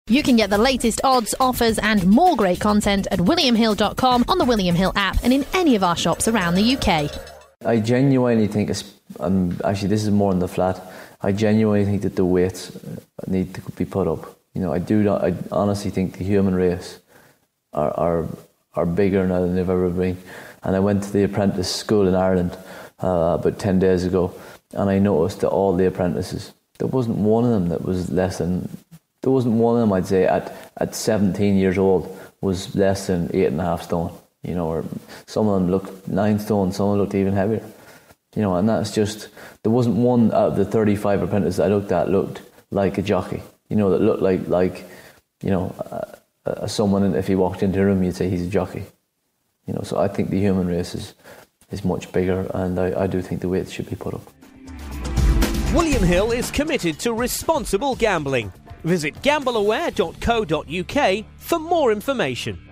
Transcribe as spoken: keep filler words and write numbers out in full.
You can get the latest odds, offers and more great content at william hill dot com, on the William Hill app and in any of our shops around the U K. I genuinely think, it's, um, actually this is more in the flat, I genuinely think that the weights need to be put up. You know, I do not, I honestly think the human race are, are, are bigger now than they've ever been. And I went to the apprentice school in Ireland uh, about ten days ago, and I noticed that all the apprentices, there wasn't one of them that was less than, there wasn't one of them, I'd say, at, at seventeen years old, was less than eight and a half stone. You know, or some of them looked nine stone, some of them looked even heavier. You know, and that's just, there wasn't one out of the thirty-five apprentices I looked at looked like a jockey. You know, that looked like, like you know, uh, uh, someone, if he walked into a room, you'd say he's a jockey. You know, so I think the human race is, is much bigger, and I, I do think the weights should be put up. William Hill is committed to responsible gambling. Visit gamble aware dot co dot uk for more information.